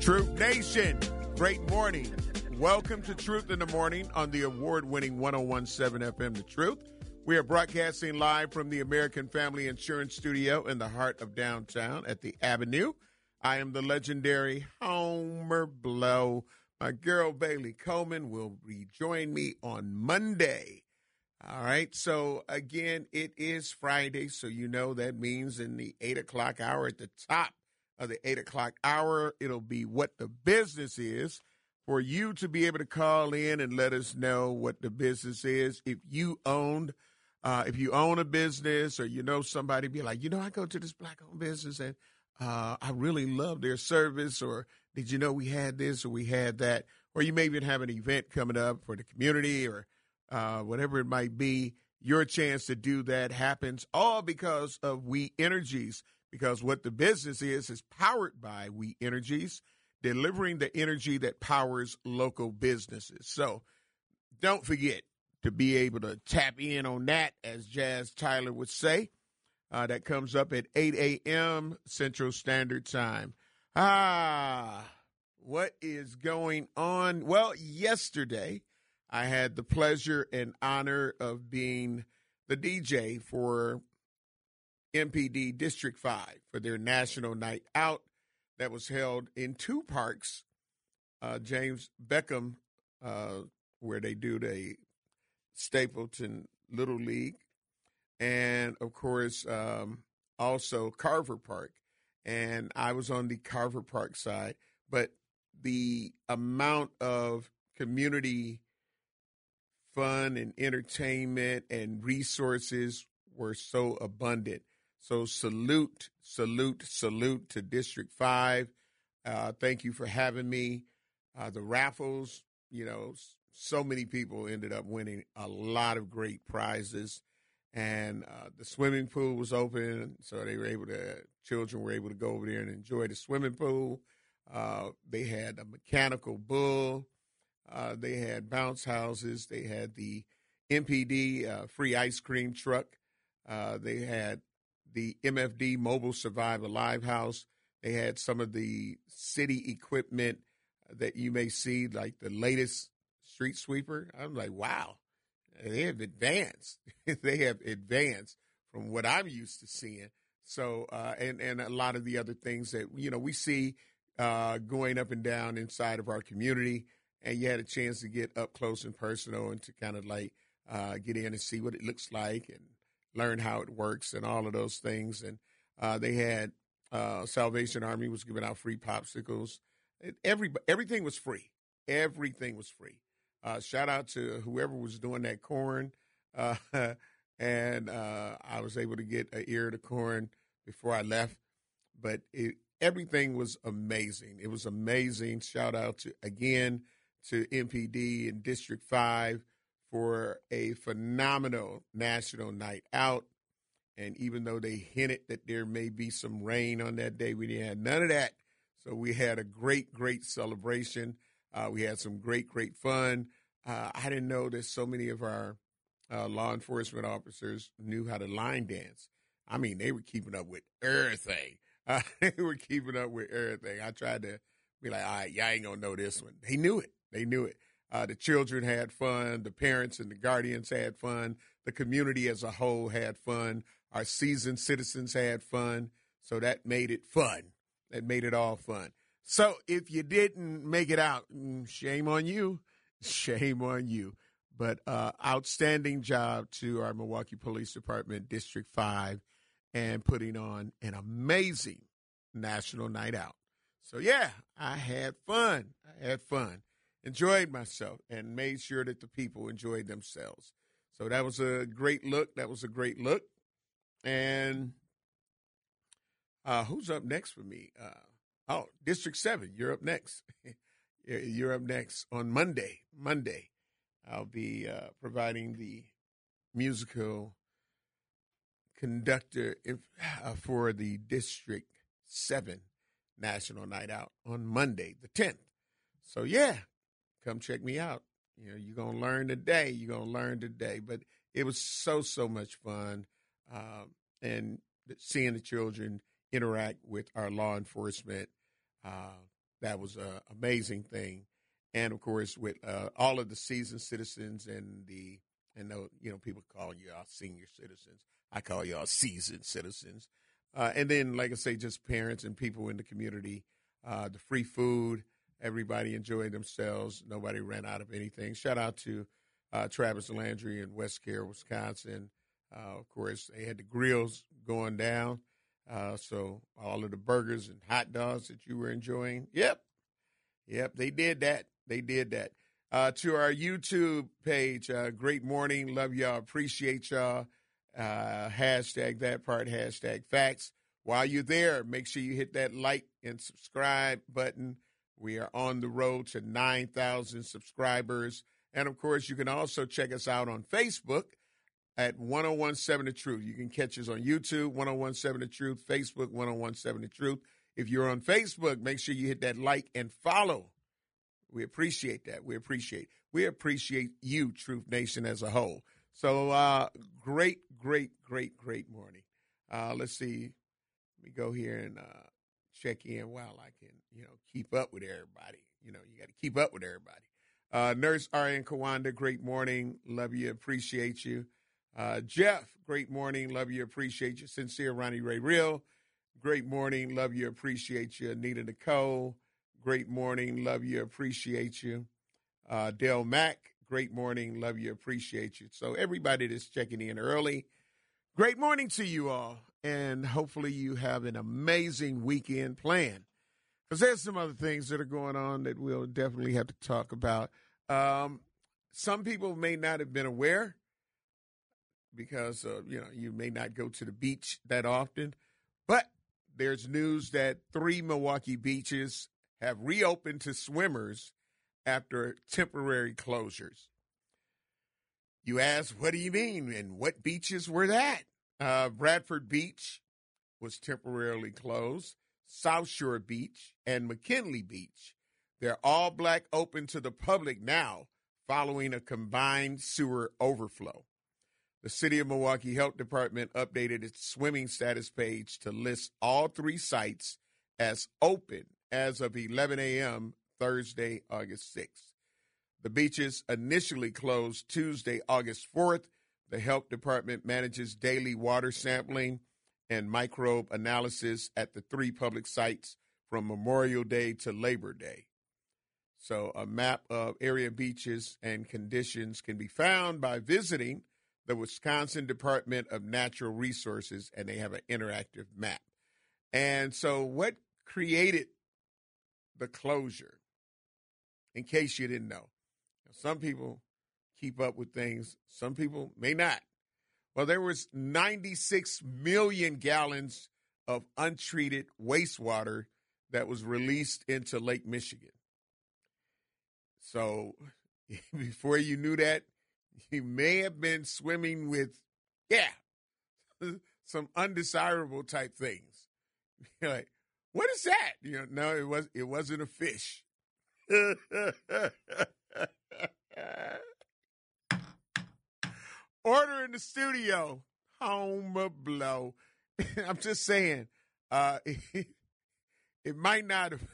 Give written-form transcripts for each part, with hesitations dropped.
Truth Nation, great morning. Welcome to Truth in the Morning on the award-winning 101.7 FM The Truth. We are broadcasting live from the American Family Insurance Studio in the heart of downtown at the Avenue. I am the legendary Homer Blow. My girl Bailey Coleman will rejoin me on Monday. All right, so again, it is Friday, so you know that means in the 8 o'clock hour at the top of the 8 o'clock hour, it'll be what the business is for you to be able to call in and let us know what the business is. If you own a business or you know somebody, be like, I go to this black-owned business and I really love their service, or did you know we had this or we had that? Or you may even have an event coming up for the community or whatever it might be. Your chance to do that happens all because of We Energies. Because what the business is powered by We Energies, delivering the energy that powers local businesses. So don't forget to be able to tap in on that, as Jazz Tyler would say. That comes up at 8 a.m. Central Standard Time. What is going on? Well, yesterday I had the pleasure and honor of being the DJ for MPD District 5 for their National Night Out that was held in two parks, James Beckham, where they do the Stapleton Little League, and, of course, also Carver Park. And I was on the Carver Park side, but the amount of community fun and entertainment and resources were so abundant. So salute to District 5. Thank you for having me. The raffles, so many people ended up winning a lot of great prizes. And the swimming pool was open, so children were able to go over there and enjoy the swimming pool. They had a mechanical bull. They had bounce houses. They had the MPD free ice cream truck. They had the MFD Mobile Survive Alive House. They had some of the city equipment that you may see, like the latest street sweeper. I'm like, wow, they have advanced. They have advanced from what I'm used to seeing. So, and a lot of the other things that, we see going up and down inside of our community. And you had a chance to get up close and personal and to kind of like get in and see what it looks like and learn how it works and all of those things. And they had Salvation Army was giving out free popsicles. Everything was free. Everything was free. Shout out to whoever was doing that corn. And I was able to get an ear of the corn before I left. But everything was amazing. It was amazing. Shout out to MPD and District 5 for a phenomenal National Night Out. And even though they hinted that there may be some rain on that day, we didn't have none of that. So we had a great, great celebration. We had some great, great fun. I didn't know that so many of our law enforcement officers knew how to line dance. I mean, they were keeping up with everything. They were keeping up with everything. I tried to be like, all right, y'all ain't going to know this one. They knew it. They knew it. The children had fun. The parents and the guardians had fun. The community as a whole had fun. Our seasoned citizens had fun. So that made it fun. That made it all fun. So if you didn't make it out, shame on you. Shame on you. But outstanding job to our Milwaukee Police Department, District 5, and putting on an amazing National Night Out. So, yeah, I had fun. Enjoyed myself and made sure that the people enjoyed themselves. So that was a great look. And who's up next for me? District 7, you're up next. You're up next on Monday. I'll be providing the musical conductor for the District 7 National Night Out on Monday, the 10th. So, yeah, come check me out. You're going to learn today. But it was so much fun. And seeing the children interact with our law enforcement, that was an amazing thing. And of course, with all of the seasoned citizens people call you all senior citizens. I call y'all seasoned citizens. And then, like I say, just parents and people in the community, the free food, everybody enjoyed themselves. Nobody ran out of anything. Shout out to Travis Landry in West Care, Wisconsin. Of course, they had the grills going down. So all of the burgers and hot dogs that you were enjoying. Yep, they did that. To our YouTube page, great morning. Love y'all. Appreciate y'all. Hashtag that part, hashtag facts. While you're there, make sure you hit that like and subscribe button. We are on the road to 9,000 subscribers. And, of course, you can also check us out on Facebook at 1017 The Truth. You can catch us on YouTube, 1017 The Truth, Facebook, 1017 The Truth. If you're on Facebook, make sure you hit that like and follow. We appreciate that. We appreciate you, Truth Nation, as a whole. So great morning. Let's see. Let me go here and check in while I can, keep up with everybody. You got to keep up with everybody. Nurse R.N. Kawanda, great morning. Love you. Appreciate you. Jeff, great morning. Love you. Appreciate you. Sincere Ronnie Ray Real, great morning. Love you. Appreciate you. Anita Nicole, great morning. Love you. Appreciate you. Dale Mack, great morning. Love you. Appreciate you. So everybody that's checking in early, great morning to you all. And hopefully you have an amazing weekend planned. Because there's some other things that are going on that we'll definitely have to talk about. Some people may not have been aware because, you may not go to the beach that often. But there's news that 3 Milwaukee beaches have reopened to swimmers after temporary closures. You ask, what do you mean? And what beaches were that? Bradford Beach was temporarily closed. South Shore Beach and McKinley Beach. They're all black open to the public now following a combined sewer overflow. The City of Milwaukee Health Department updated its swimming status page to list all 3 sites as open as of 11 a.m. Thursday, August 6th. The beaches initially closed Tuesday, August 4th. The health department manages daily water sampling and microbe analysis at the 3 public sites from Memorial Day to Labor Day. So a map of area beaches and conditions can be found by visiting the Wisconsin Department of Natural Resources, and they have an interactive map. And so what created the closure, in case you didn't know? Some people keep up with things. Some people may not. Well, there was 96 million gallons of untreated wastewater that was released into Lake Michigan. So before you knew that, you may have been swimming with, some undesirable type things. You're like, what is that? No, it wasn't a fish. Order in the studio, home blow. I'm just saying, it might not have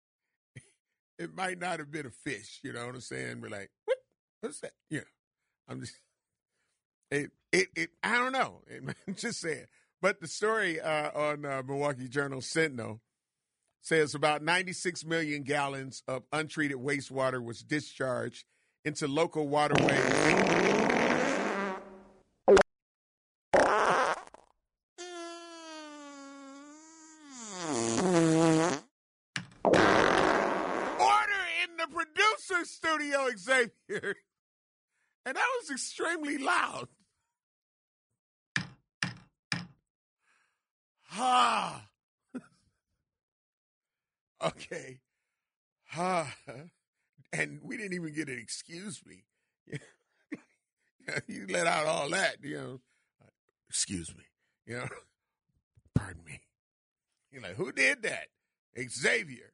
been a fish. You know what I'm saying? We're like, what's that? I'm just I don't know. I'm just saying. But the story on Milwaukee Journal Sentinel says about 96 million gallons of untreated wastewater was discharged into local waterways. Studio, Xavier. And that was extremely loud. Okay. And we didn't even get an excuse me. You let out all that, excuse me, pardon me. You're like, who did that? Xavier.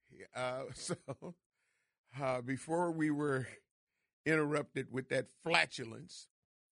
Before we were interrupted with that flatulence,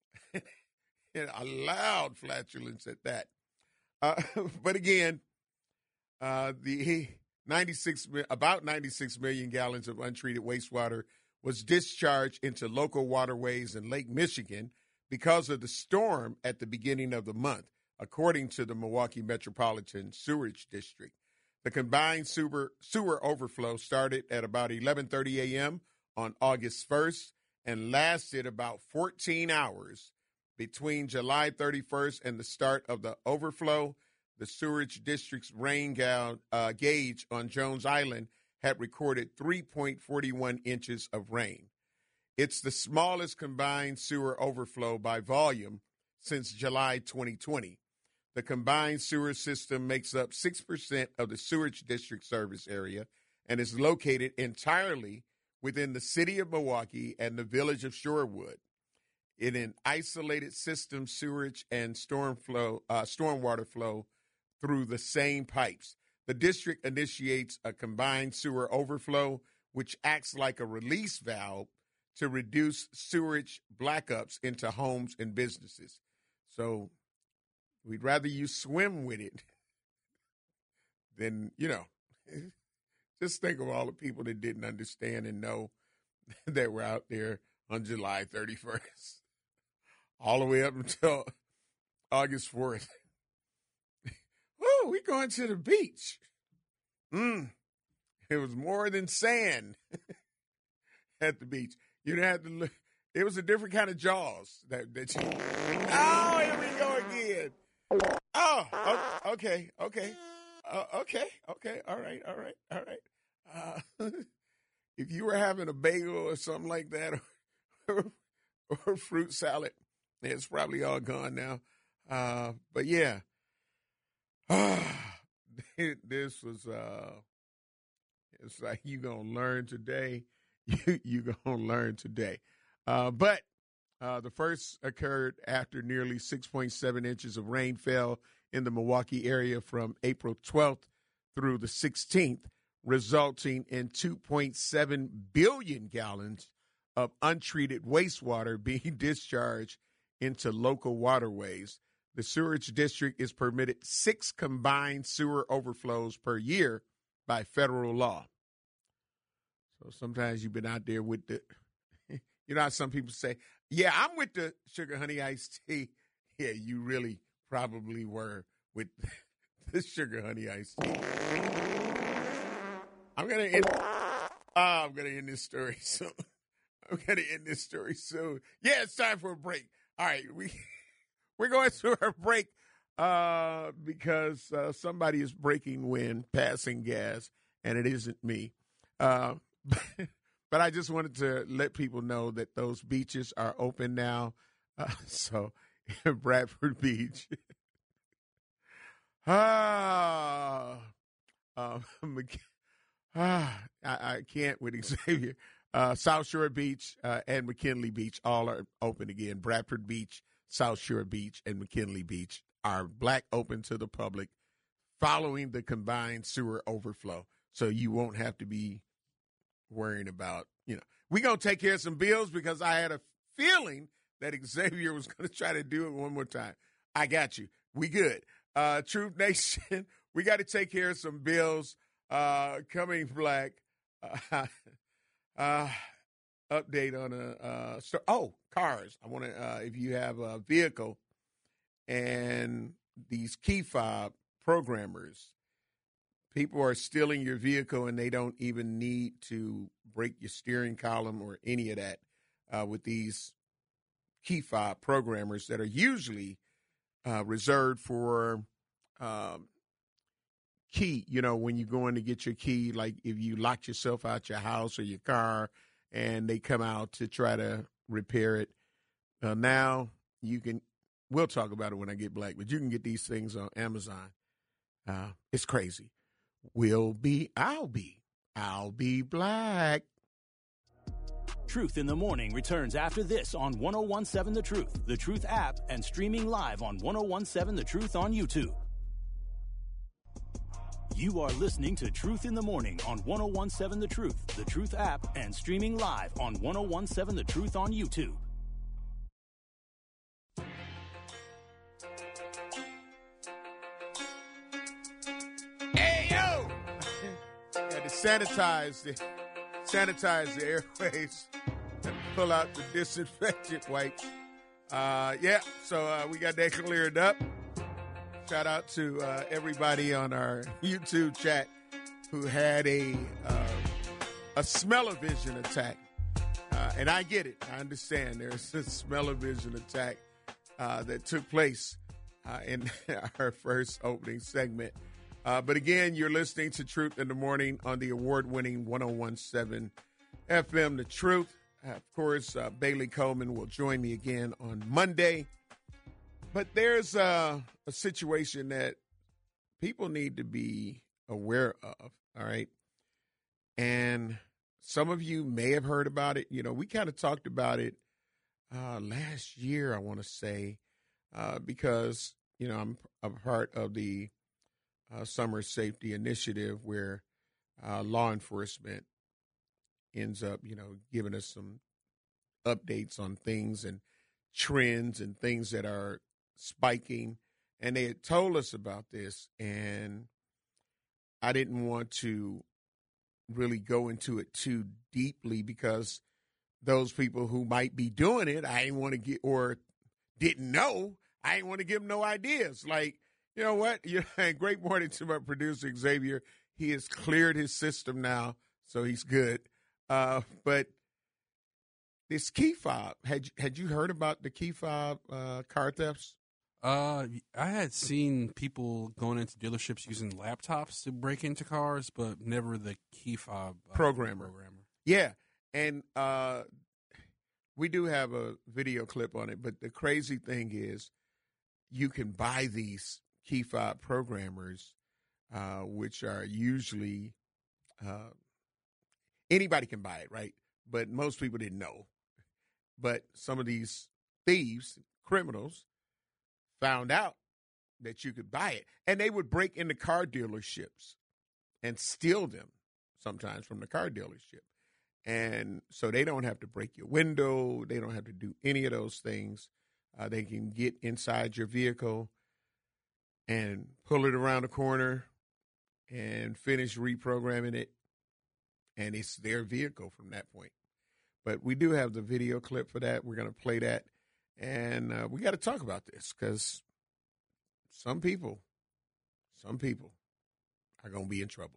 a loud flatulence at that. But again, the about 96 million gallons of untreated wastewater was discharged into local waterways in Lake Michigan because of the storm at the beginning of the month, according to the Milwaukee Metropolitan Sewerage District. The combined sewer overflow started at about 11:30 a.m. on August 1st and lasted about 14 hours. Between July 31st and the start of the overflow, the sewerage district's rain gauge on Jones Island had recorded 3.41 inches of rain. It's the smallest combined sewer overflow by volume since July 2020. The combined sewer system makes up 6% of the sewerage district service area and is located entirely within the city of Milwaukee and the village of Shorewood. In an isolated system, sewerage and stormwater flow through the same pipes. The district initiates a combined sewer overflow, which acts like a release valve to reduce sewerage backups into homes and businesses. So we'd rather you swim with it than, just think of all the people that didn't understand and know that were out there on July 31st, all the way up until August 4th. Woo, we going to the beach. It was more than sand at the beach. You didn't have to look. It was a different kind of Jaws. That you. Oh, here we go again. Oh, okay. Okay. All right. If you were having a bagel or something like that, or fruit salad, it's probably all gone now. But yeah, this was. It's like you gonna learn today. You gonna learn today. But the first occurred after nearly 6.7 inches of rain fell in the Milwaukee area from April 12th through the 16th, resulting in 2.7 billion gallons of untreated wastewater being discharged into local waterways. The sewerage district is permitted 6 combined sewer overflows per year by federal law. So sometimes you've been out there with the, how some people say, yeah, I'm with the sugar honey iced tea. Yeah, you really probably were with the sugar honey iced tea. I'm gonna end this story soon. Yeah, it's time for a break. All right, we're going to our break because somebody is breaking wind, passing gas, and it isn't me. But I just wanted to let people know that those beaches are open now. So Bradford Beach. I can't with Xavier. South Shore Beach and McKinley Beach all are open again. Bradford Beach, South Shore Beach, and McKinley Beach are black open to the public following the combined sewer overflow. So you won't have to be worrying about, we're going to take care of some bills because I had a feeling that Xavier was going to try to do it one more time. I got you. We good. Truth Nation, we got to take care of some bills. Coming black. Update on cars. I want to, if you have a vehicle and these key fob programmers, people are stealing your vehicle and they don't even need to break your steering column or any of that with these key fob programmers that are usually reserved for key, when you go in to get your key, like if you locked yourself out your house or your car and they come out to try to repair it. Now we'll talk about it when I get black, but you can get these things on Amazon. It's crazy. I'll be black. Truth in the Morning returns after this on 101.7 The Truth app, and streaming live on 101.7 The Truth on YouTube. You are listening to Truth in the Morning on 101.7 The Truth app, and streaming live on 101.7 The Truth on YouTube. Hey, yo! sanitize the airways and pull out the disinfectant wipes. So we got that cleared up. Shout out to everybody on our YouTube chat who had a smell-o-vision attack. And I get it. I understand there's a smell-o-vision attack that took place in our first opening segment. But again, you're listening to Truth in the Morning on the award-winning 101.7 FM, The Truth. Of course, Bailey Coleman will join me again on Monday. But there's a situation that people need to be aware of, all right? And some of you may have heard about it. You know, we kind of talked about it last year, I want to say, because, you know, I'm a part of the Summer Safety Initiative where law enforcement ends up, you know, giving us some updates on things and trends and things that are spiking. And they had told us about this, and I didn't want to really go into it too deeply because those people who might be doing it, I didn't want to get, or didn't know, I didn't want to give them no ideas. Like, you know what? Great morning to my producer, Xavier. He has cleared his system now, so he's good. But this key fob, had you heard about the key fob car thefts? I had seen people going into dealerships using laptops to break into cars, but never the key fob programmer. Yeah, and we do have a video clip on it, but the crazy thing is you can buy these key fob programmers, which are usually anybody can buy it, right? But most people didn't know. But some of these thieves, criminals, found out that you could buy it. And they would break into car dealerships and steal them sometimes from the car dealership. And so they don't have to break your window. They don't have to do any of those things. They can get inside your vehicle and pull it around the corner and finish reprogramming it. And it's their vehicle from that point. But we do have the video clip for that. We're going to play that. And we got to talk about this because some people are going to be in trouble.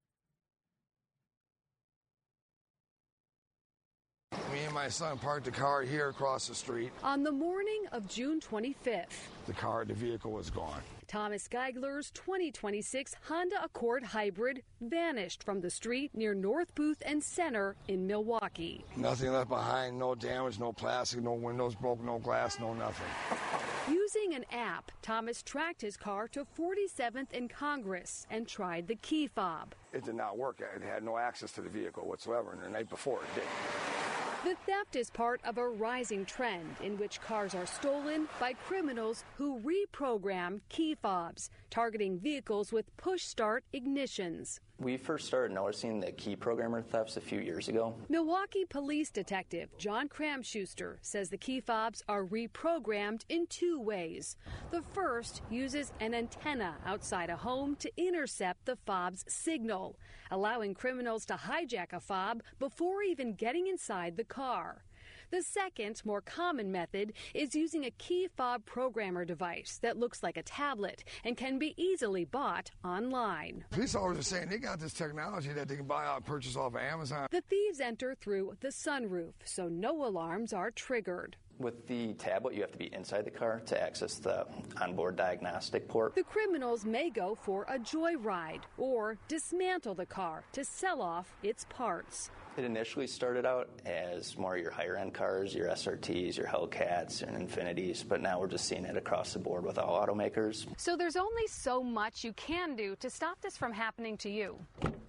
Me and my son parked the car here across the street. On the morning of June 25th, the vehicle was gone. Thomas Geigler's 2026 Honda Accord Hybrid vanished from the street near North Booth and Center in Milwaukee. Nothing left behind, no damage, no plastic, no windows broke, no glass, no nothing. Using an app, Thomas tracked his car to 47th and Congress and tried the key fob. It did not work. It had no access to the vehicle whatsoever, and the night before it did. The theft is part of a rising trend in which cars are stolen by criminals who reprogram key fobs, targeting vehicles with push-start ignitions. We first started noticing the key programmer thefts a few years ago. Milwaukee Police Detective John Kramschuster says the key fobs are reprogrammed in two ways. The first uses an antenna outside a home to intercept the fob's signal, allowing criminals to hijack a fob before even getting inside the car. The second, more common method is using a key fob programmer device that looks like a tablet and can be easily bought online. Police officers are saying they got this technology that they can buy out and purchase off of Amazon. The thieves enter through the sunroof, so no alarms are triggered. With the tablet, you have to be inside the car to access the onboard diagnostic port. The criminals may go for a joyride or dismantle the car to sell off its parts. It initially started out as more your higher-end cars, your SRTs, your Hellcats, and Infinities, but now we're just seeing it across the board with all automakers. So there's only so much you can do to stop this from happening to you.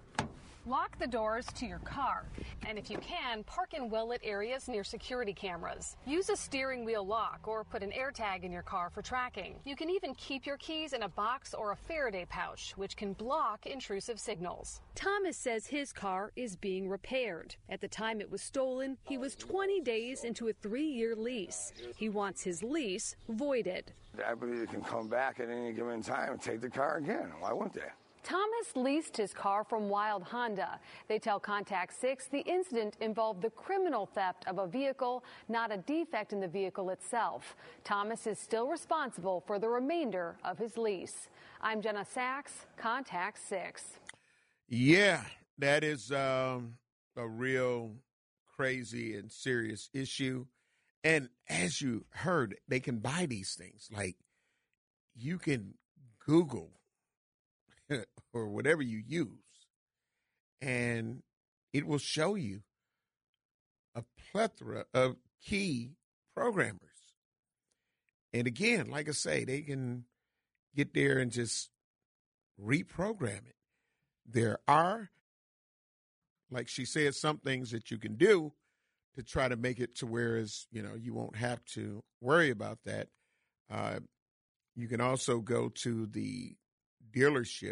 Lock the doors to your car, and if you can, park in well-lit areas near security cameras. Use a steering wheel lock or put an AirTag in your car for tracking. You can even keep your keys in a box or a Faraday pouch, which can block intrusive signals. Thomas says his car is being repaired. At the time it was stolen, he was 20 days into a 3-year lease. He wants his lease voided. I believe they can come back at any given time and take the car again. Why wouldn't they? Thomas leased his car from Wild Honda. They tell Contact 6 the incident involved the criminal theft of a vehicle, not a defect in the vehicle itself. Thomas is still responsible for the remainder of his lease. I'm Jenna Sachs, Contact 6. Yeah, that is a real crazy and serious issue. And as you heard, they can buy these things. Like, you can Google or whatever you use, and it will show you a plethora of key programmers. And again, like I say, they can get there and just reprogram it. There are, like she said, some things that you can do to try to make it to where you won't have to worry about that. You can also go to the dealership,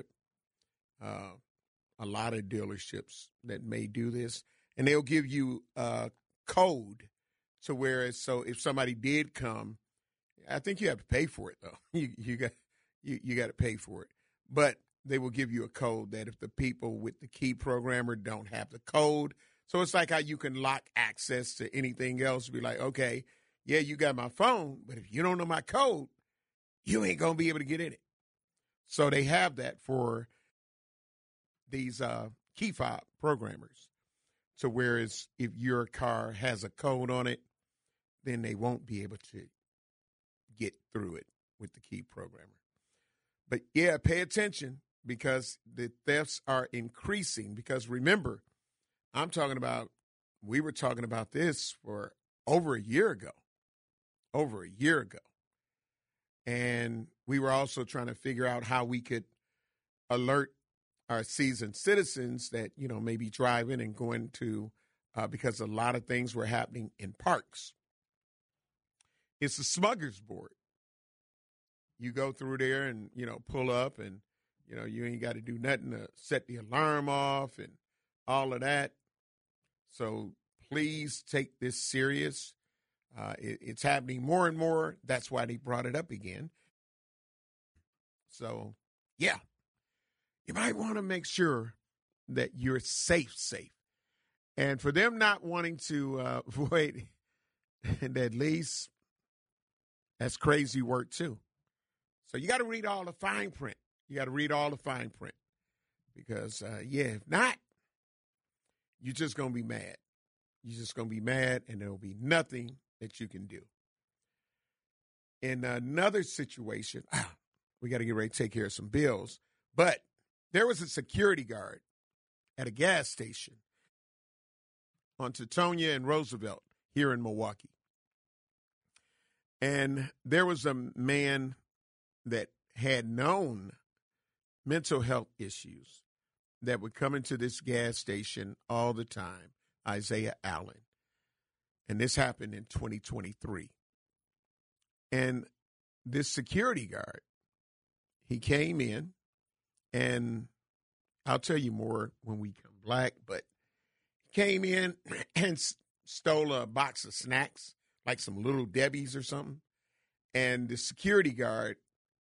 a lot of dealerships that may do this, and they'll give you a code to where so if somebody did come, I think you have to pay for it though. You got to pay for it, but they will give you a code that if the people with the key programmer don't have the code, so it's like how you can lock access to anything else. Be like, okay, yeah, you got my phone, but if you don't know my code, you ain't gonna be able to get in it. So they have that for these key fob programmers. So whereas if your car has a code on it, then they won't be able to get through it with the key programmer. But yeah, pay attention because the thefts are increasing. Because remember, we were talking about this for over a year ago. And we were also trying to figure out how we could alert our seasoned citizens that, may be driving and going to, because a lot of things were happening in parks. It's a smorgasbord. You go through there and, pull up and, you ain't got to do nothing to set the alarm off and all of that. So please take this serious. It's happening more and more. That's why they brought it up again. So, yeah, you might want to make sure that you're safe. And for them not wanting to avoid that lease, that's crazy work too. So you got to read all the fine print. Because, if not, you're just going to be mad. And there'll be nothing that you can do. In another situation, we got to get ready to take care of some bills, but there was a security guard at a gas station on Teutonia and Roosevelt here in Milwaukee. And there was a man that had known mental health issues that would come into this gas station all the time, Isaiah Allen. And this happened in 2023. And this security guard, he came in, and I'll tell you more when we come back, but he came in and stole a box of snacks, like some Little Debbie's or something. And the security guard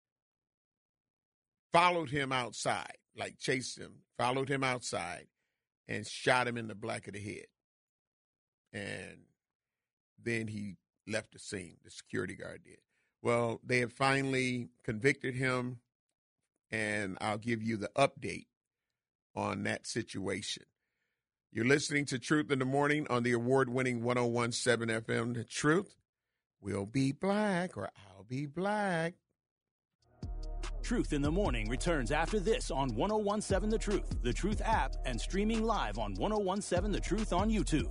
followed him outside, like chased him, followed him outside, and shot him in the back of the head. And then he left the scene, the security guard did. Well, they have finally convicted him, and I'll give you the update on that situation. You're listening to Truth in the Morning on the award-winning 101.7 FM. The Truth will be black, or I'll be black. Truth in the Morning returns after this on 101.7 The Truth app, and streaming live on 101.7 The Truth on YouTube.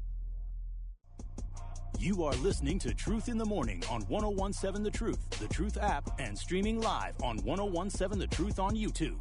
You are listening to Truth in the Morning on 101.7 The Truth app, and streaming live on 101.7 The Truth on YouTube.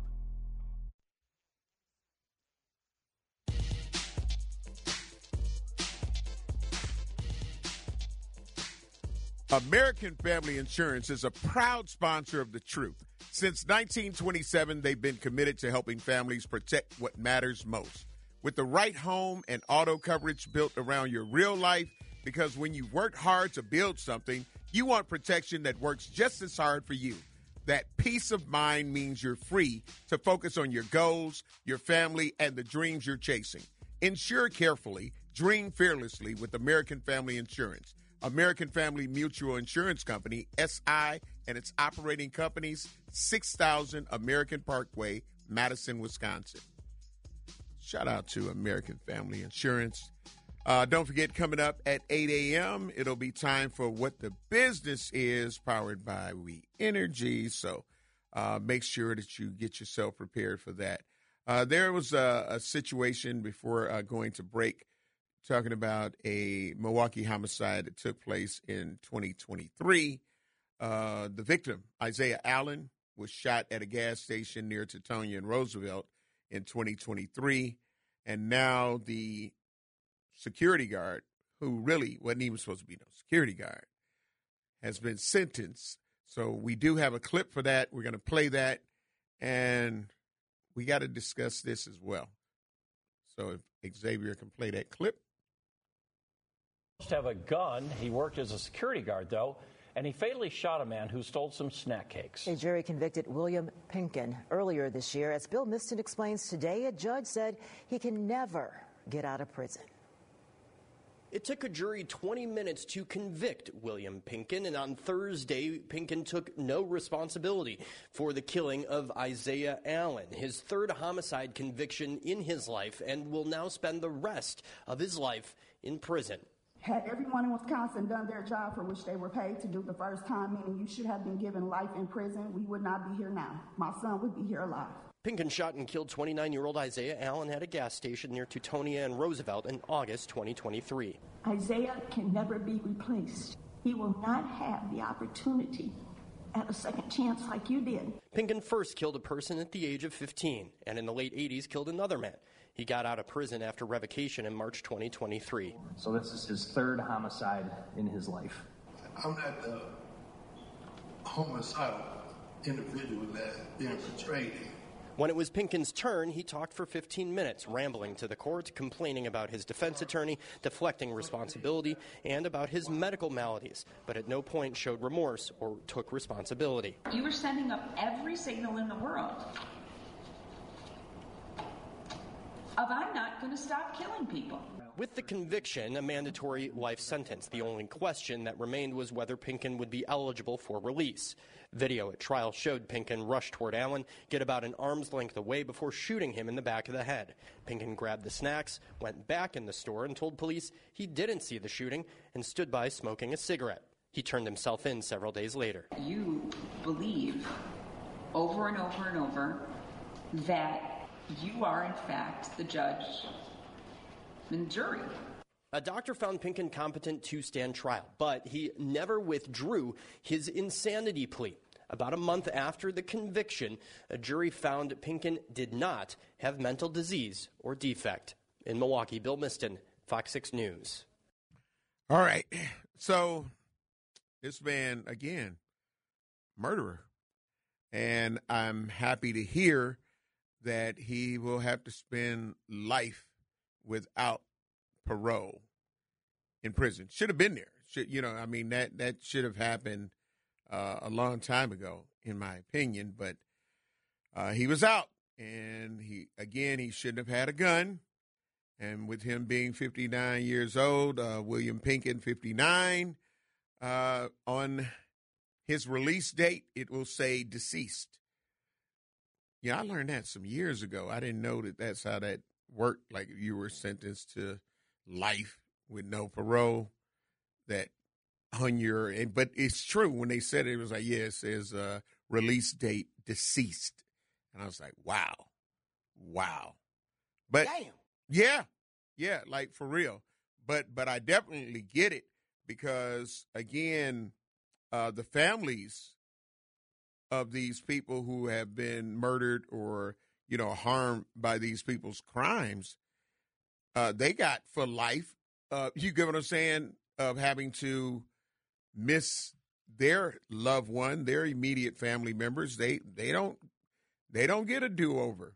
American Family Insurance is a proud sponsor of The Truth. Since 1927, they've been committed to helping families protect what matters most. With the right home and auto coverage built around your real life, because when you've worked hard to build something, you want protection that works just as hard for you. That peace of mind means you're free to focus on your goals, your family, and the dreams you're chasing. Insure carefully, dream fearlessly with American Family Insurance. American Family Mutual Insurance Company, SI, and its operating companies, 6000 American Parkway, Madison, Wisconsin. Shout out to American Family Insurance. Don't forget, coming up at 8 a.m., it'll be time for What the Business Is, powered by We Energy. So make sure that you get yourself prepared for that. There was a situation before going to break talking about a Milwaukee homicide that took place in 2023. The victim, Isaiah Allen, was shot at a gas station near Teutonia and Roosevelt in 2023. And now the security guard, who really wasn't even supposed to be no security guard, has been sentenced. So we do have a clip for that. We're going to play that, and we got to discuss this as well. So if Xavier can play that clip. Have a gun. He worked as a security guard, though, and he fatally shot a man who stole some snack cakes. A jury convicted William Pinkin earlier this year. As Bill Miston explains today, a judge said he can never get out of prison. It took a jury 20 minutes to convict William Pinkin, and on Thursday, Pinkin took no responsibility for the killing of Isaiah Allen, his third homicide conviction in his life, and will now spend the rest of his life in prison. Had everyone in Wisconsin done their job for which they were paid to do the first time, meaning you should have been given life in prison, we would not be here now. My son would be here alive. Pinkin shot and killed 29-year-old Isaiah Allen at a gas station near Teutonia and Roosevelt in August 2023. Isaiah can never be replaced. He will not have the opportunity at a second chance like you did. Pinkin first killed a person at the age of 15, and in the late 80s killed another man. He got out of prison after revocation in March 2023. So this is his third homicide in his life. I'm not the homicidal individual that's being portrayed. When it was Pinkin's turn, he talked for 15 minutes, rambling to the court, complaining about his defense attorney, deflecting responsibility, and about his medical maladies, but at no point showed remorse or took responsibility. You were sending up every signal in the world of I'm not going to stop killing people. With the conviction, a mandatory life sentence, the only question that remained was whether Pinkin would be eligible for release. Video at trial showed Pinkin rush toward Allen, get about an arm's length away before shooting him in the back of the head. Pinkin grabbed the snacks, went back in the store, and told police he didn't see the shooting and stood by smoking a cigarette. He turned himself in several days later. You believe over and over and over that you are, in fact, the judge and jury. A doctor found Pinkin competent to stand trial, but he never withdrew his insanity plea. About a month after the conviction, a jury found Pinkin did not have mental disease or defect. In Milwaukee, Bill Miston, Fox 6 News. All right. So this man, again, murderer. And I'm happy to hear that he will have to spend life without parole in prison. Should have been there. That should have happened a long time ago, in my opinion. But he was out, and he shouldn't have had a gun. And with him being 59 years old, William Pinkin, 59, on his release date, it will say deceased. Yeah, I learned that some years ago. I didn't know that that's how that worked. Like if you were sentenced to life with no parole, that on your, but it's true. When they said it was like, yeah, it says release date deceased. And I was like, wow. But damn. Yeah, like for real. But I definitely get it because, again, the families of these people who have been murdered or, harmed by these people's crimes, they got for life. You get what I'm saying? Of having to miss their loved one, their immediate family members. They don't get a do-over.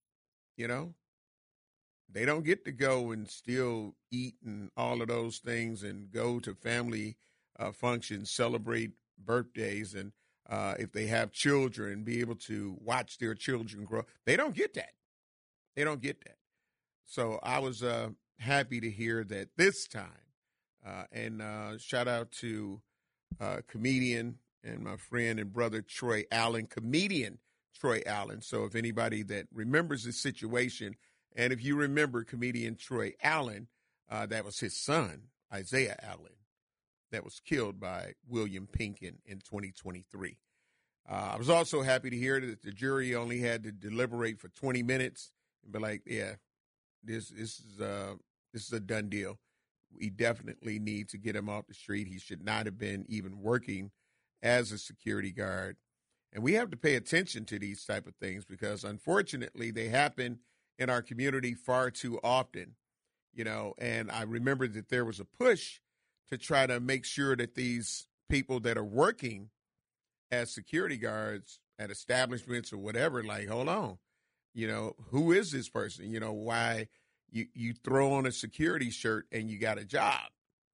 They don't get to go and still eat and all of those things and go to family functions, celebrate birthdays. And if they have children, be able to watch their children grow. They don't get that. They don't get that. So I was happy to hear that this time. And shout out to comedian and my friend and brother Troy Allen, comedian Troy Allen. So if anybody that remembers the situation, and if you remember comedian Troy Allen, that was his son, Isaiah Allen, that was killed by William Pinkin in 2023. I was also happy to hear that the jury only had to deliberate for 20 minutes and be like, yeah, this is a done deal. We definitely need to get him off the street. He should not have been even working as a security guard. And we have to pay attention to these type of things because, unfortunately, they happen in our community far too often, you know. And I remember that there was a push to try to make sure that these people that are working as security guards at establishments or whatever, like, hold on, you know, who is this person? You know, why you throw on a security shirt and you got a job?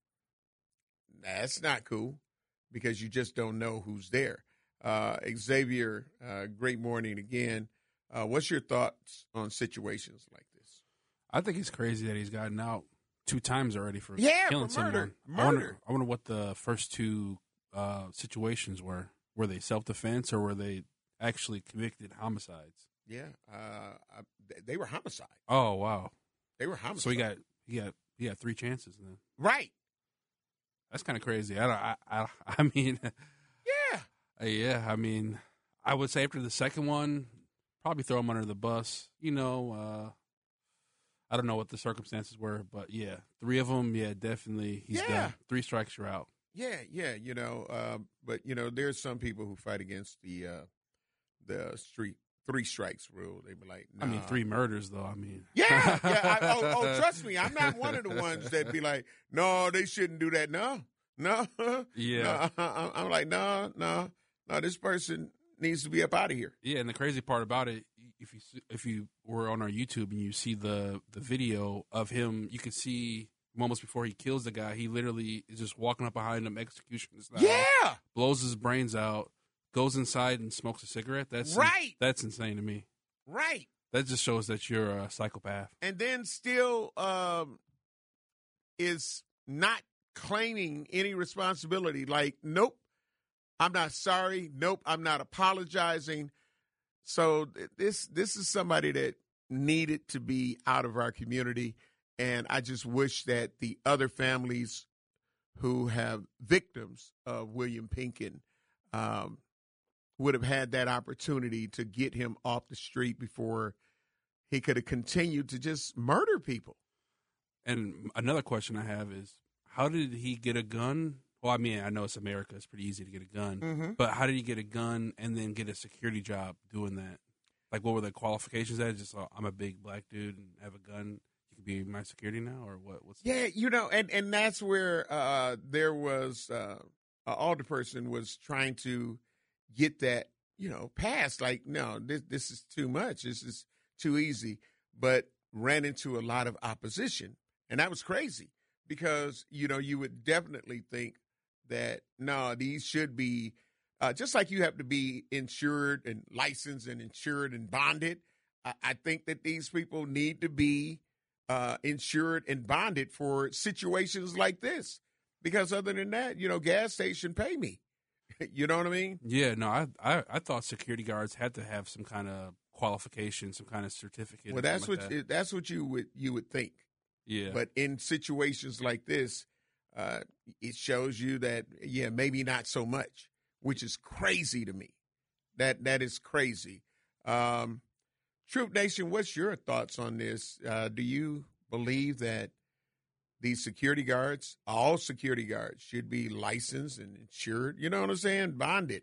That's not cool because you just don't know who's there. Xavier, great morning again. What's your thoughts on situations like this? I think it's crazy that he's gotten out 2 times already for killing someone. Murder. I wonder what the first 2 situations were. Were they self-defense or were they actually convicted homicides? Yeah, they were homicide. Oh wow, they were homicide. So he got 3 chances then. Right. That's kind of crazy. I mean, yeah. I mean, I would say after the second one, probably throw him under the bus. You know, I don't know what the circumstances were, but yeah, 3 of them, yeah, definitely he's done. 3 strikes, you're out. Yeah, you know, but you know, there's some people who fight against the street 3 strikes rule. They be like, nah. I mean, 3 murders though. I mean, yeah. Trust me, I'm not one of the ones that be like, no, they shouldn't do that. No, yeah. No, I'm like, no, this person needs to be up out of here. Yeah, and the crazy part about it, if you were on our YouTube and you see the video of him, you could see moments before he kills the guy, he literally is just walking up behind him, execution style. Yeah, blows his brains out, goes inside and smokes a cigarette. That's right. That's insane to me. Right. That just shows that you're a psychopath. And then still is not claiming any responsibility. Like, nope, I'm not sorry. Nope, I'm not apologizing. So this is somebody that needed to be out of our community. And I just wish that the other families who have victims of William Pinkin would have had that opportunity to get him off the street before he could have continued to just murder people. And another question I have is, how did he get a gun? Well, I mean, I know it's America. It's pretty easy to get a gun. But how did he get a gun and then get a security job doing that? Like, what were the qualifications? That just, I'm a big black dude and have a gun. Be my security now, or what? Yeah, you know, and that's where there was an alderperson was trying to get that, you know, passed. Like, no, this is too much. This is too easy. But ran into a lot of opposition, and that was crazy because, you know, you would definitely think that no, these should be just like you have to be insured and licensed and insured and bonded. I think that these people need to be insured and bonded for situations like this, because other than that, you know, gas station pay me. You know what I mean? Yeah, no, I thought security guards had to have some kind of qualification, some kind of certificate. Well, that's what that's what you would think. Yeah, but in situations like this, it shows you that maybe not so much, which is crazy to me. That is crazy. Truth Nation, what's your thoughts on this? Do you believe that these security guards, all security guards, should be licensed and insured? You know what I'm saying? Bonded.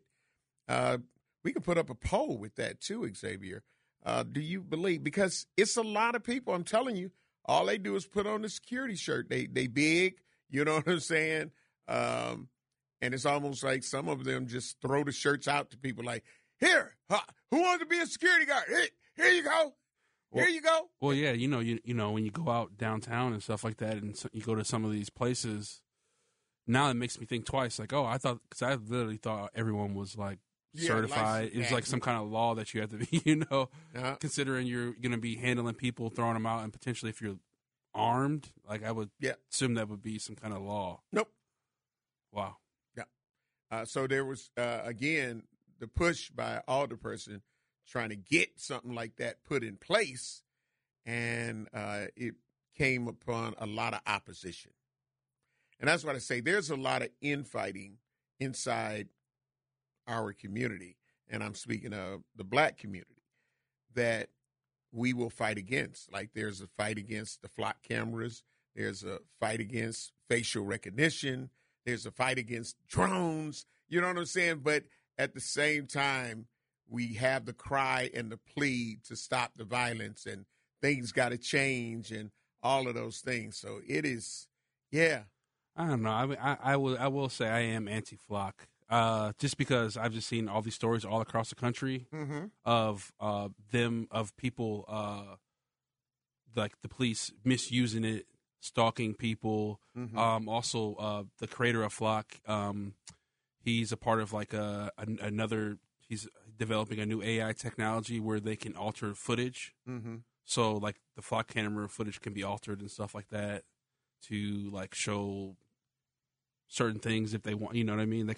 We can put up a poll with that too, Xavier. Do you believe? Because it's a lot of people, I'm telling you, all they do is put on the security shirt. They big, you know what I'm saying? And it's almost like some of them just throw the shirts out to people like, here, who wants to be a security guard? Here you go. Here you go. Well, yeah, you know, when you go out downtown and stuff like that, and so you go to some of these places, now it makes me think twice. Like, because I literally thought everyone was like certified. It was like some kind of law that you have to be, considering you're going to be handling people, throwing them out, and potentially if you're armed, like I would assume that would be some kind of law. Nope. Wow. Yeah. So there was, again, the push by alderperson trying to get something like that put in place, and it came upon a lot of opposition. And that's what I say. There's a lot of infighting inside our community, and I'm speaking of the black community, that we will fight against. Like there's a fight against the flock cameras. There's a fight against facial recognition. There's a fight against drones. You know what I'm saying? But at the same time, we have the cry and the plea to stop the violence, and things got to change and all of those things. So it is, I don't know. I mean, I will say I am anti-flock, just because I've just seen all these stories all across the country of people like the police misusing it, stalking people. Also, the creator of Flock, he's a part of like another. He's developing a new AI technology where they can alter footage. So like the Flock camera footage can be altered and stuff like that to like show certain things if they want, you know what I mean?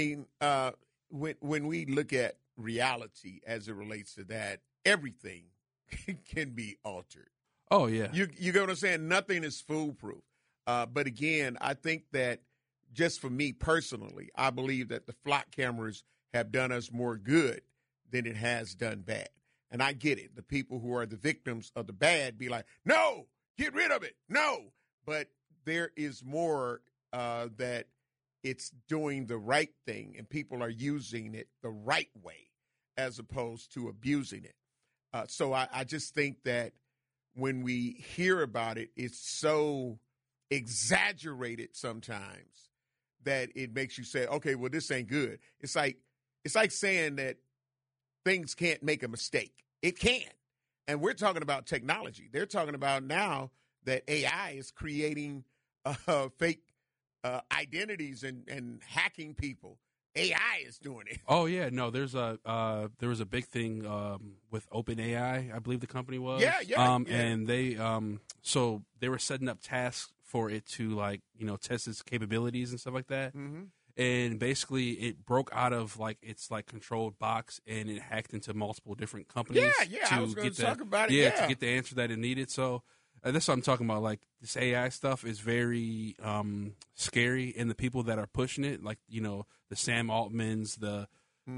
When we look at reality as it relates to that, everything can be altered. Oh, yeah. You get what I'm saying? Nothing is foolproof. But again, I think that just for me personally, I believe that the Flock cameras have done us more good than it has done bad. And I get it. The people who are the victims of the bad be like, no, get rid of it. No. But there is more that it's doing the right thing and people are using it the right way as opposed to abusing it. So I just think that when we hear about it, it's so exaggerated sometimes that it makes you say, okay, well, this ain't good. It's like saying that things can't make a mistake. It can. And we're talking about technology. They're talking about now that AI is creating fake identities and hacking people. AI is doing it. Oh yeah, no. There was a big thing with OpenAI, I believe the company was. Yeah. And they so they were setting up tasks for it to like test its capabilities and stuff like that. And basically, it broke out of like its like controlled box and it hacked into multiple different companies. Yeah. I was going to talk about it. To get the answer that it needed. So. That's what I'm talking about. Like this AI stuff is very scary, and the people that are pushing it, like the Sam Altmans, the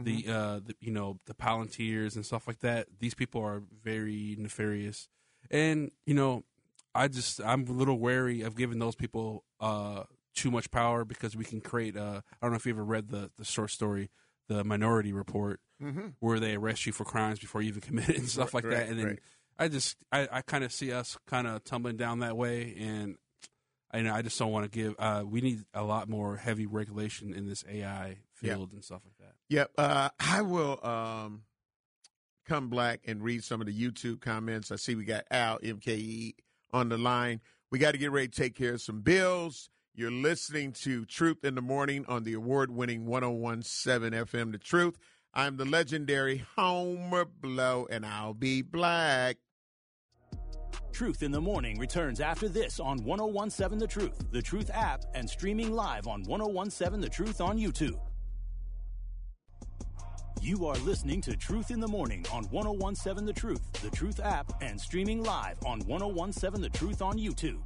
Palantirs and stuff like that. These people are very nefarious, and I'm a little wary of giving those people too much power because we can create. I don't know if you ever read the short story, The Minority Report, where they arrest you for crimes before you even commit it and stuff like that, and then. I kind of see us kind of tumbling down that way, and I just don't want to give. We need a lot more heavy regulation in this AI field and stuff like that. Yep. I will come back and read some of the YouTube comments. I see we got Al MKE on the line. We got to get ready to take care of some bills. You're listening to Truth in the Morning on the award-winning 101.7 FM The Truth. I'm the legendary Homer Blow, and I'll be black. Truth in the Morning returns after this on 101.7 The Truth app, and streaming live on 101.7 The Truth on YouTube. You are listening to Truth in the Morning on 101.7 The Truth app, and streaming live on 101.7 The Truth on YouTube.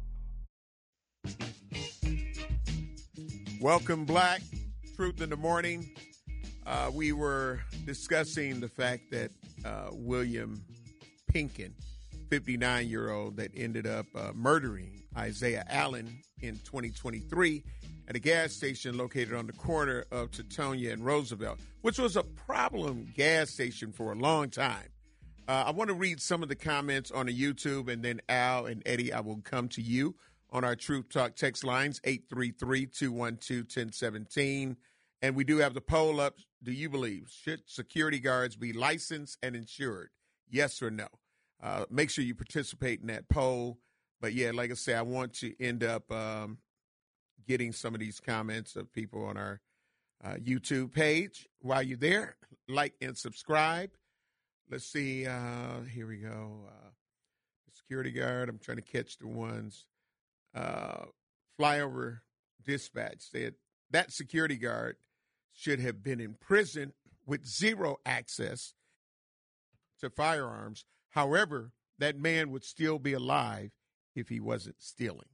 Welcome, Black. Truth in the Morning. We were discussing the fact that William Pinkin, 59-year-old, that ended up murdering Isaiah Allen in 2023 at a gas station located on the corner of Teutonia and Roosevelt, which was a problem gas station for a long time. I want to read some of the comments on the YouTube, and then Al and Eddie, I will come to you on our Truth Talk text lines, 833-212-1017. And we do have the poll up. Do you believe should security guards be licensed and insured? Yes or no? Make sure you participate in that poll. But, yeah, like I say, I want to end up getting some of these comments of people on our YouTube page. While you're there, like and subscribe. Let's see. Here we go. Security guard. I'm trying to catch the ones. Flyover dispatch said that security guard should have been in prison with zero access to firearms. However, that man would still be alive if he wasn't stealing.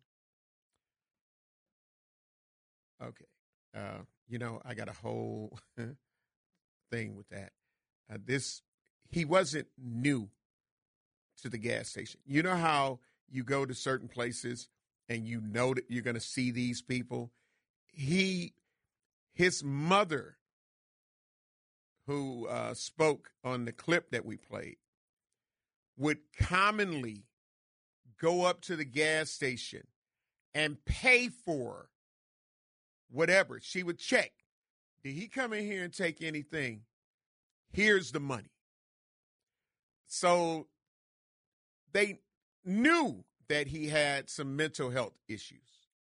Okay. I got a whole thing with that. He wasn't new to the gas station. You know how you go to certain places and you know that you're going to see these people? His mother, who spoke on the clip that we played, would commonly go up to the gas station and pay for whatever. She would check. Did he come in here and take anything? Here's the money. So they knew that he had some mental health issues.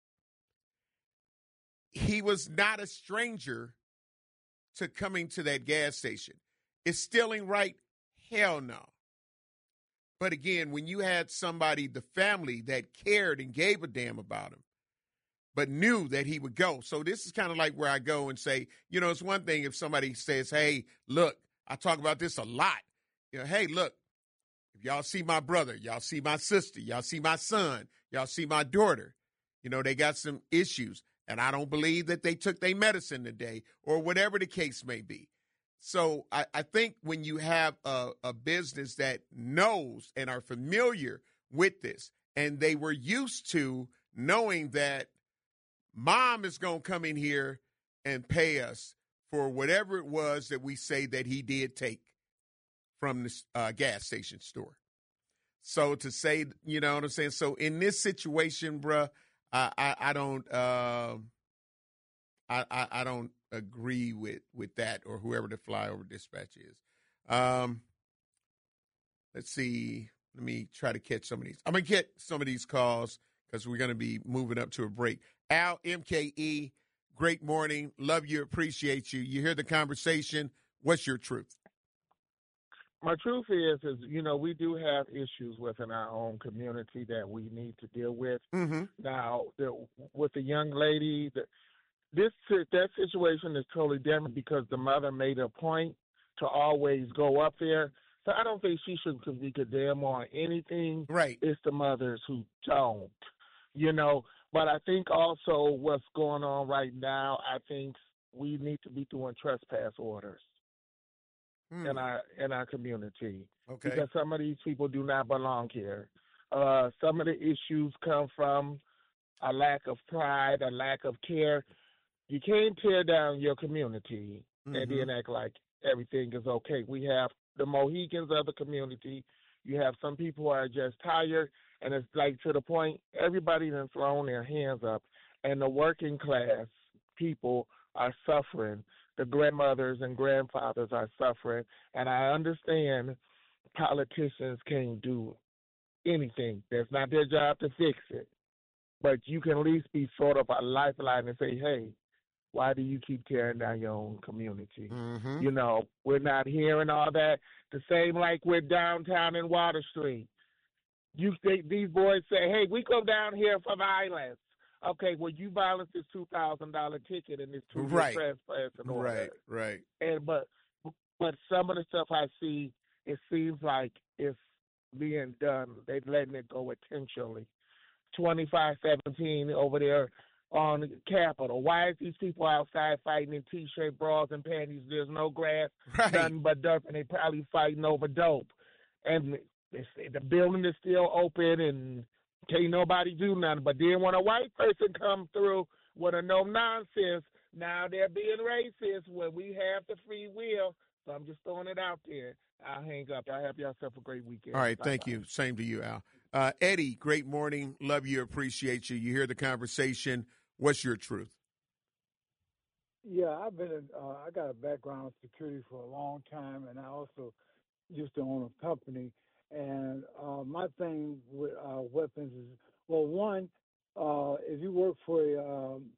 He was not a stranger to coming to that gas station. Is stealing right? Hell no. But again, when you had somebody, the family, that cared and gave a damn about him, but knew that he would go. So this is kind of like where I go and say, it's one thing if somebody says, hey, look, I talk about this a lot. Hey, look, if y'all see my brother, y'all see my sister, y'all see my son, y'all see my daughter, they got some issues. And I don't believe that they took their medicine today or whatever the case may be. So I think when you have a business that knows and are familiar with this, and they were used to knowing that mom is going to come in here and pay us for whatever it was that we say that he did take from the gas station store. So to say, you know what I'm saying? So in this situation, bruh, I don't agree with that or whoever the flyover dispatch is. Let's see. Let me try to catch some of these. I'm going to get some of these calls because we're going to be moving up to a break. Al, MKE, great morning. Love you. Appreciate you. You hear the conversation. What's your truth? My truth is, we do have issues within our own community that we need to deal with. Mm-hmm. Now, with the young lady, that situation is totally different because the mother made a point to always go up there. So I don't think she should be condemned on anything. Right. It's the mothers who don't, But I think also what's going on right now, I think we need to be doing trespass orders in our community. Okay. Because some of these people do not belong here. Some of the issues come from a lack of pride, a lack of care. You can't tear down your community and then act like everything is okay. We have the Mohicans of the community. You have some people who are just tired, and it's like to the point everybody has thrown their hands up, and the working class people are suffering. The grandmothers and grandfathers are suffering, and I understand politicians can't do anything. That's not their job to fix it. But you can at least be sort of a lifeline and say, hey, why do you keep tearing down your own community? Mm-hmm. We're not hearing all that. The same like with downtown in Water Street. These boys say, hey, we come down here for violence. Okay, well, you violence this $2,000 ticket and this $2 trespass and all that. Right. And but some of the stuff I see, it seems like it's being done. They're letting it go intentionally. 2517 over there on the Capitol. Why is these people outside fighting in T-shirt, bras, and panties? There's no grass, nothing but dirt, and they probably fighting over dope. And the building is still open, and can't nobody do nothing. But then when a white person come through with a no-nonsense, now they're being racist when we have the free will. So I'm just throwing it out there. I'll hang up. Y'all have yourself a great weekend. All right, thank you. Same to you, Al. Eddie, great morning. Love you, appreciate you. You hear the conversation. What's your truth? Yeah, I've been I got a background in security for a long time, and I also used to own a company. And my thing with weapons is, well, one, if you work for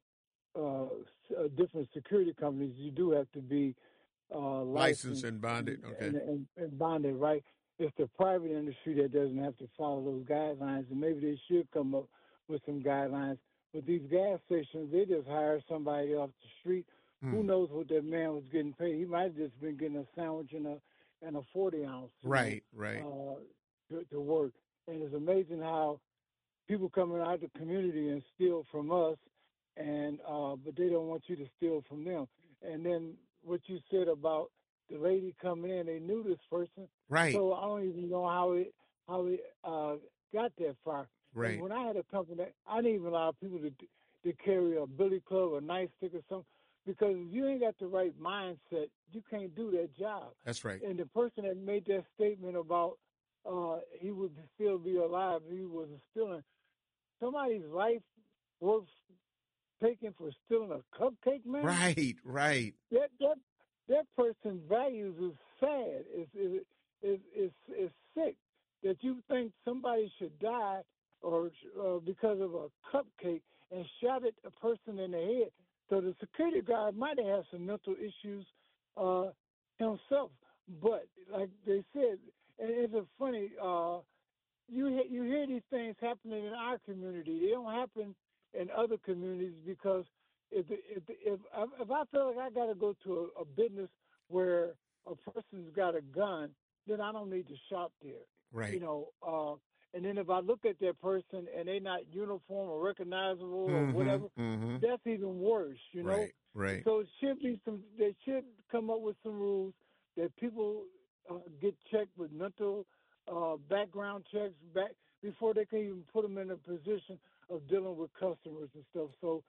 different security companies, you do have to be licensed and bonded. Okay. And bonded, right? It's the private industry that doesn't have to follow those guidelines, and maybe they should come up with some guidelines. But these gas stations, they just hire somebody off the street. Who knows what that man was getting paid? He might have just been getting a sandwich and a 40-ounce. Right. To work. And it's amazing how people coming out of the community and steal from us, and but they don't want you to steal from them. And then what you said about the lady coming in, they knew this person. Right. So I don't even know how it got that far. Right. And when I had a company, I didn't even allow people to carry a billy club or nightstick or something, because if you ain't got the right mindset, you can't do that job. That's right. And the person that made that statement about he would still be alive if he was stealing, somebody's life worth taking for stealing a cupcake, man? Right. That person's values is sad. It's sick that you think somebody should die or because of a cupcake and shot at a person in the head. So the security guard might have had some mental issues himself. But like they said, and it's a funny, you hear these things happening in our community. They don't happen in other communities, because if I feel like I got to go to a business where a person's got a gun, then I don't need to shop there. Right. You know, and then if I look at that person and they're not uniform or recognizable or whatever, that's even worse. You know. Right. So it should be they should come up with some rules that people get checked with mental background checks before they can even put them in a position of dealing with customers and stuff. So,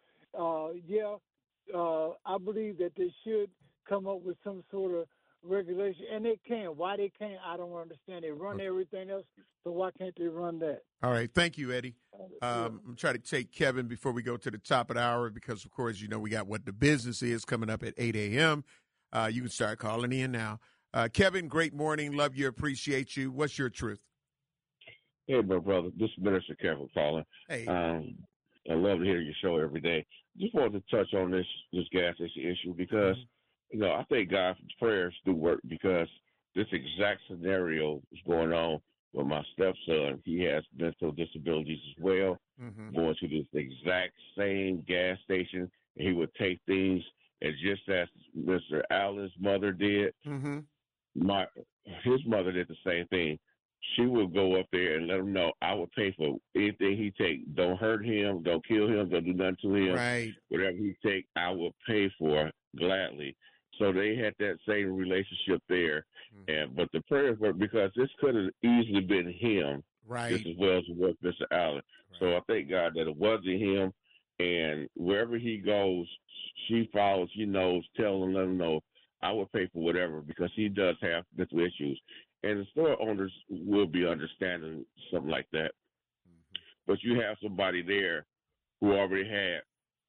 I believe that they should come up with some sort of regulation, and they can. Why they can't, I don't understand. They run everything else, so why can't they run that? All right. Thank you, Eddie. I'm trying to take Kevin before we go to the top of the hour, because, of course, we got What the Business Is coming up at 8 a.m. You can start calling in now. Kevin, great morning. Love you. Appreciate you. What's your truth? Hey, my brother. This is Minister Kevin calling. Hey. I love to hear your show every day. Just wanted to touch on this gas station issue because, I think God's prayers do work, because this exact scenario is going on with my stepson. He has mental disabilities as well, going to this exact same gas station, and he would take things, and just as Mr. Allen's mother did, his mother did the same thing. She would go up there and let him know, I will pay for anything he take. Don't hurt him. Don't kill him. Don't do nothing to him. Right. Whatever he take, I will pay for gladly. So they had that same relationship there. But the prayers were, because this could have easily been him, right, just as well as it was Mr. Allen. Right. So I thank God that it wasn't him. And wherever he goes, she follows, she knows, tell him, let him know, I will pay for whatever, because he does have mental issues. And the store owners will be understanding something like that. But you have somebody there who already had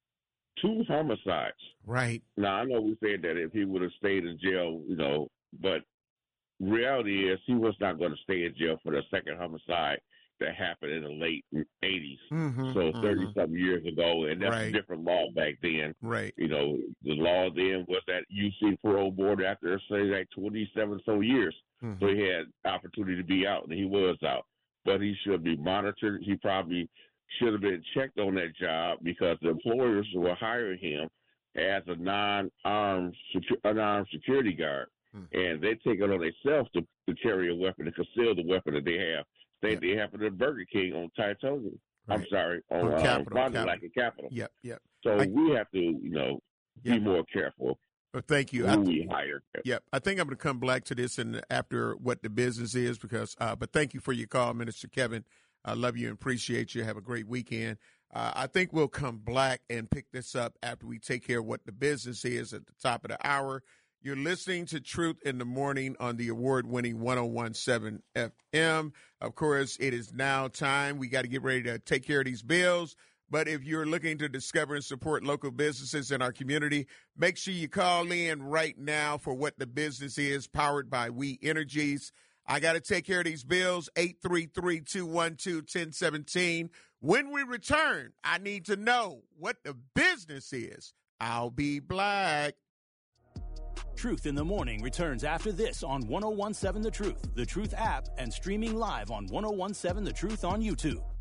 2 homicides. Right. Now, I know we said that if he would have stayed in jail, but reality is he was not going to stay in jail for the second homicide that happened in the late 80s. So 30-something years ago, and that's a different law back then. Right. The law then was that UC parole board after, say, like 27 so years. So he had opportunity to be out, and he was out. But he should be monitored. He probably should have been checked on that job, because the employers were hiring him as a unarmed security guard. And they take it on themselves to carry a weapon, to conceal the weapon that they have. They happened at Burger King on Titanium. Right. I'm sorry, on Capitol. Capitol. Yep. So we have to, be more careful. Well, thank you. Who we hire. Yep. I think I'm going to come back to this after What the Business Is, because. But thank you for your call, Minister Kevin. I love you and appreciate you. Have a great weekend. I think we'll come back and pick this up after we take care of What the Business Is at the top of the hour. You're listening to Truth in the Morning on the award-winning 101.7 FM. Of course, it is now time. We got to get ready to take care of these bills. But if you're looking to discover and support local businesses in our community, make sure you call in right now for What the Business Is, powered by We Energies. I got to take care of these bills. 833-212-1017. When we return, I need to know what the business is. I'll be black. Truth in the Morning returns after this on 1017 The Truth App, and streaming live on 1017 The Truth on YouTube.